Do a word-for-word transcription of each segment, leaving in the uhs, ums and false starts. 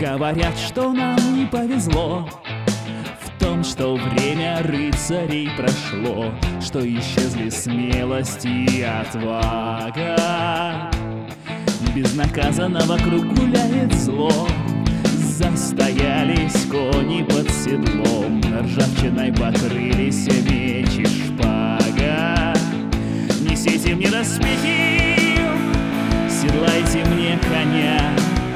Говорят, что нам не повезло в том, что время рыцарей прошло, что исчезли смелость и отвага. Безнаказанно вокруг гуляет зло, застоялись кони под седлом, ржавчиной покрылись меч и шпага. Несите мне доспехи, седлайте мне коня,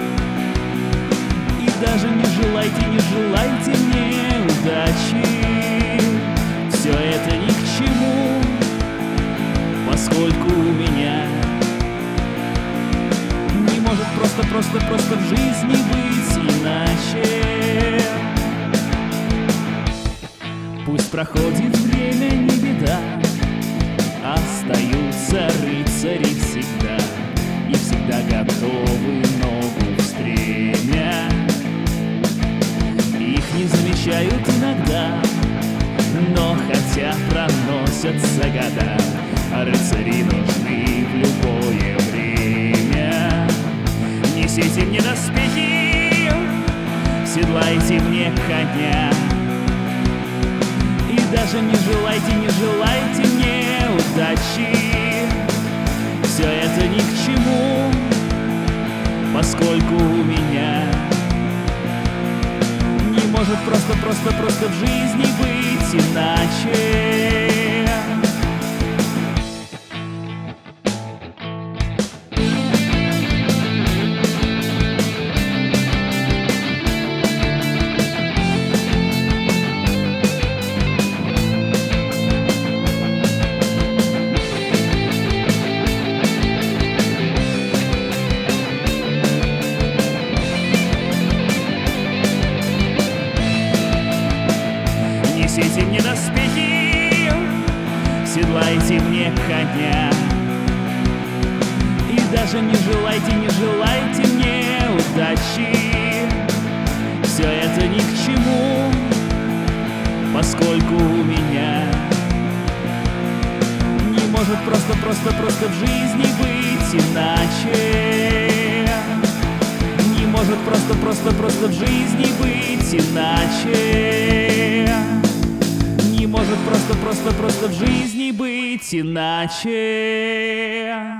и даже не желайте, не желайте мне удачи. Все это ни к чему, поскольку у меня не может просто, просто, просто в жизни быть иначе. Пусть проходит время, не беда, остаются рыцари всегда, и всегда готовы ногу в стремя. Их не замечают иногда, но хотя проносятся года, а рыцари нужны в любое время. Несите мне доспехи, седлайте мне коня, и даже не желайте, не желайте мне удачи. Все это ни к чему, поскольку у меня не может просто, просто, просто в жизни быть иначе. Несите мне доспехи, седлайте мне коня, и даже не желайте, не желайте мне удачи. Все это ни к чему, поскольку у меня не может просто, просто, просто в жизни быть иначе. Не может просто, просто, просто в жизни быть иначе. Не может просто, просто, просто в жизни быть иначе.